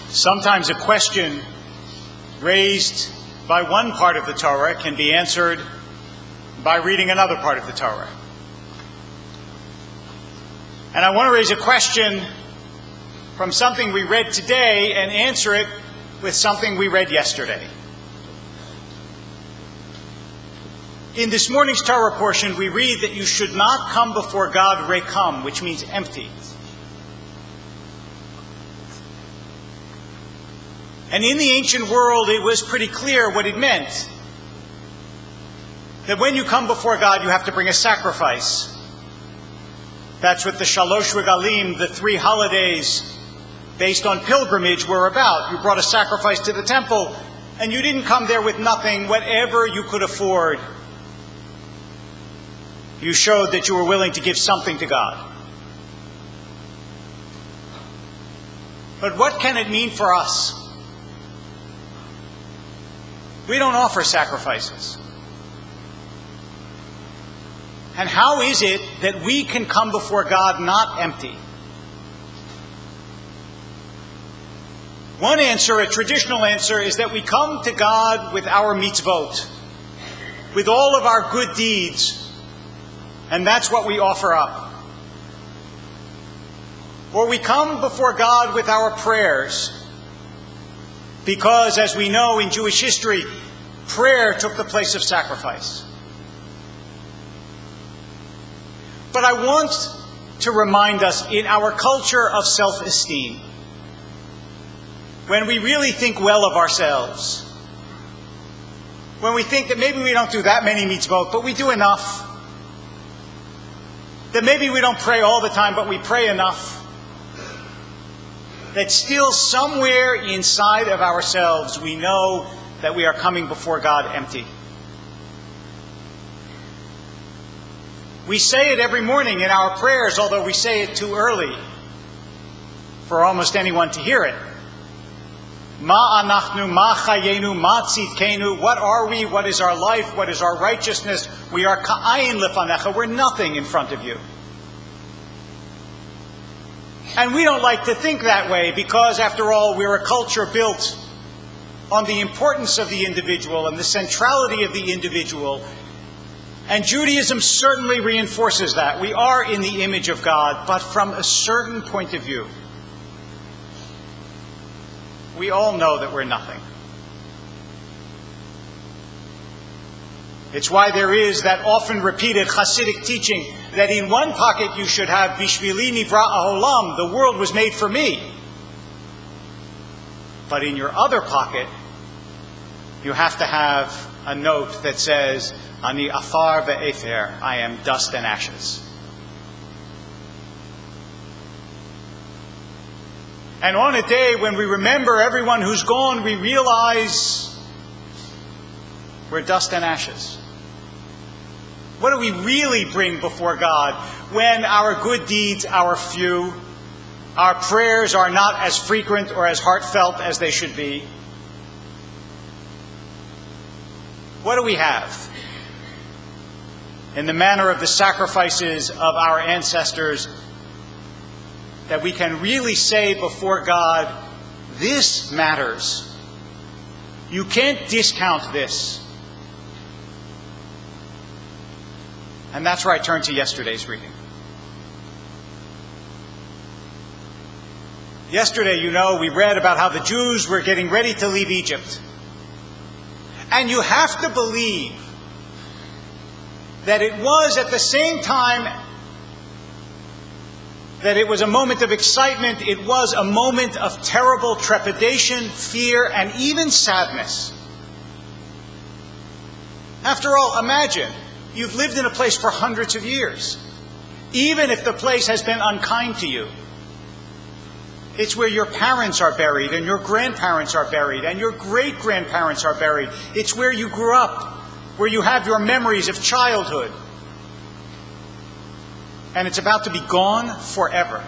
Sometimes a question raised by one part of the Torah can be answered by reading another part of the Torah. And I want to raise a question from something we read today and answer it with something we read yesterday. In this morning's Torah portion, we read that you should not come before God rekam, which means empty. And in the ancient world, it was pretty clear what it meant. That when you come before God, you have to bring a sacrifice. That's what the Shalosh Regalim, the 3 holidays based on pilgrimage, were about. You brought a sacrifice to the temple, and you didn't come there with nothing, whatever you could afford. You showed that you were willing to give something to God. But what can it mean for us? We don't offer sacrifices. And how is it that we can come before God not empty? One answer, a traditional answer, is that we come to God with our mitzvot, with all of our good deeds, and that's what we offer up. Or we come before God with our prayers, because, as we know in Jewish history, prayer took the place of sacrifice. But I want to remind us, in our culture of self-esteem, when we really think well of ourselves, when we think that maybe we don't do that many mitzvot, but we do enough, that maybe we don't pray all the time, but we pray enough, that still somewhere inside of ourselves we know that we are coming before God empty. We say it every morning in our prayers, although we say it too early for almost anyone to hear it. Ma anachnu, ma chayenu, ma tzidkenu. What are we? What is our life? What is our righteousness? We are ka'ayin lefanecha. We're nothing in front of you. And we don't like to think that way because, after all, we're a culture built on the importance of the individual and the centrality of the individual. And Judaism certainly reinforces that. We are in the image of God, but from a certain point of view. We all know that we're nothing. It's why there is that often repeated Hasidic teaching that in one pocket you should have Bishvili Nivra Aholam, the world was made for me. But in your other pocket, you have to have a note that says, Ani afar ve'efer, I am dust and ashes. And on a day when we remember everyone who's gone, we realize we're dust and ashes. What do we really bring before God when our good deeds are few, our prayers are not as frequent or as heartfelt as they should be? What do we have? In the manner of the sacrifices of our ancestors, that we can really say before God, this matters. You can't discount this. And that's where I turn to yesterday's reading. Yesterday, we read about how the Jews were getting ready to leave Egypt. And you have to believe that it was at the same time that it was a moment of excitement, it was a moment of terrible trepidation, fear, and even sadness. After all, imagine, you've lived in a place for hundreds of years. Even if the place has been unkind to you. It's where your parents are buried, and your grandparents are buried, and your great-grandparents are buried. It's where you grew up, where you have your memories of childhood. And it's about to be gone forever.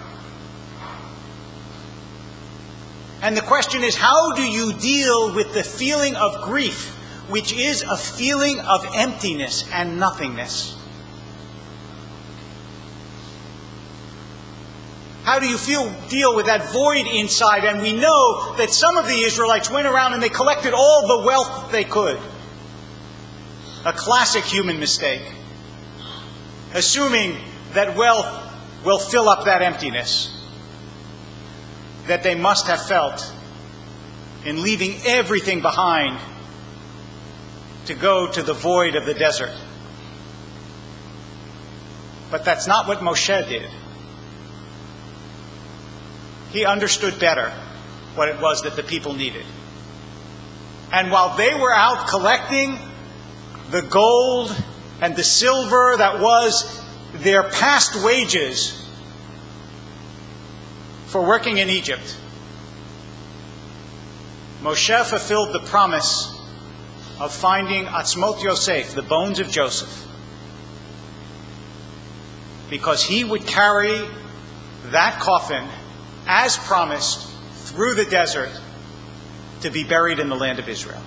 And the question is, how do you deal with the feeling of grief, which is a feeling of emptiness and nothingness? How do you deal with that void inside? And we know that some of the Israelites went around and they collected all the wealth they could. A classic human mistake. Assuming that wealth will fill up that emptiness that they must have felt in leaving everything behind to go to the void of the desert. But that's not what Moshe did. He understood better what it was that the people needed. And while they were out collecting the gold and the silver that was their past wages for working in Egypt, Moshe fulfilled the promise of finding Atzmot Yosef, the bones of Joseph, because he would carry that coffin, as promised, through the desert to be buried in the land of Israel.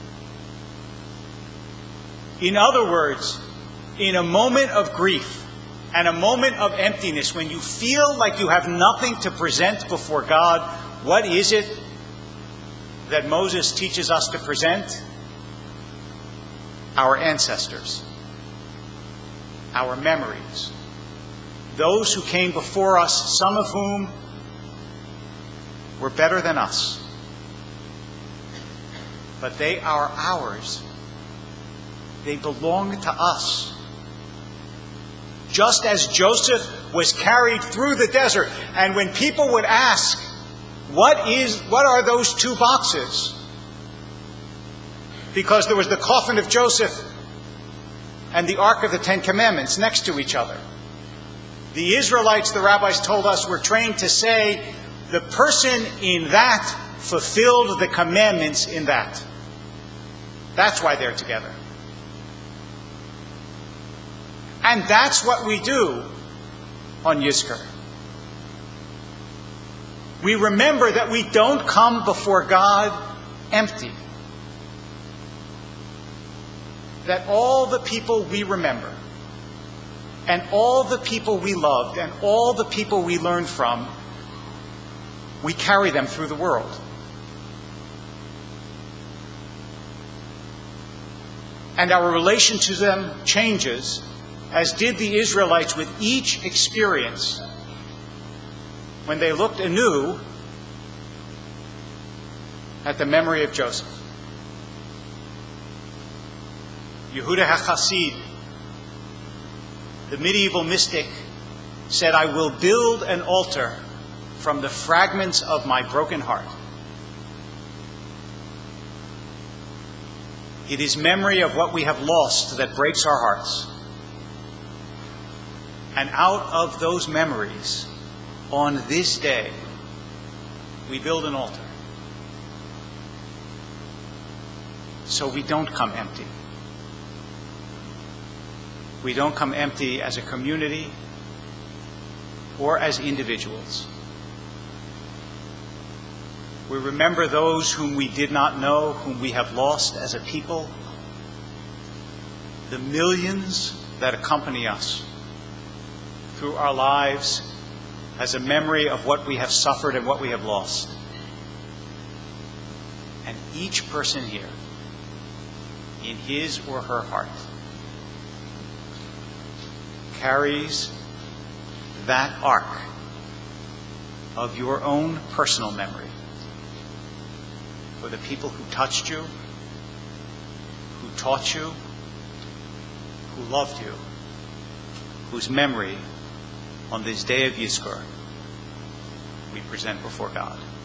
In other words, in a moment of grief and a moment of emptiness, when you feel like you have nothing to present before God, what is it that Moses teaches us to present? Our ancestors, our memories, those who came before us, some of whom were better than us. But they are ours. They belong to us. Just as Joseph was carried through the desert, and when people would ask, what are those two boxes? Because there was the coffin of Joseph and the Ark of the Ten Commandments next to each other. The Israelites, the rabbis told us, were trained to say, the person in that fulfilled the commandments in that. That's why they're together. And that's what we do on Yizkor. We remember that we don't come before God empty. That all the people we remember, and all the people we loved, and all the people we learned from, we carry them through the world. And our relation to them changes, as did the Israelites with each experience when they looked anew at the memory of Joseph. Yehuda HaChassid, the medieval mystic, said, I will build an altar from the fragments of my broken heart. It is memory of what we have lost that breaks our hearts. And out of those memories, on this day, we build an altar. So we don't come empty. We don't come empty as a community or as individuals. We remember those whom we did not know, whom we have lost as a people, the millions that accompany us through our lives as a memory of what we have suffered and what we have lost. And each person here, in his or her heart, carries that ark of your own personal memory for the people who touched you, who taught you, who loved you, whose memory on this day of Yizkor we present before God.